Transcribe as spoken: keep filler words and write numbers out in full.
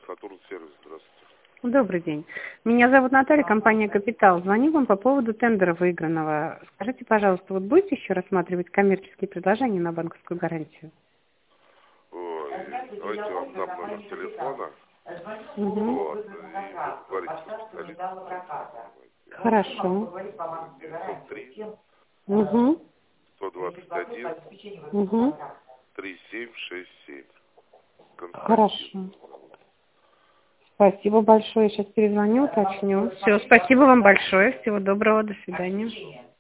Сатурн сервис, здравствуйте. Добрый день. Меня зовут Наталья, компания «Капитал». Звоню вам по поводу тендера выигранного. Скажите, пожалуйста, вот будете еще рассматривать коммерческие предложения на банковскую гарантию? Ой, давайте я вам дам номер телефона. Угу. Вот, и вы поговорите со специалистом. Хорошо. девятьсот три Угу. сто двадцать один Угу. тридцать семь шестьдесят семь. Хорошо. Спасибо большое. Сейчас перезвоню, уточню. Все, спасибо вам большое. Всего доброго. До свидания.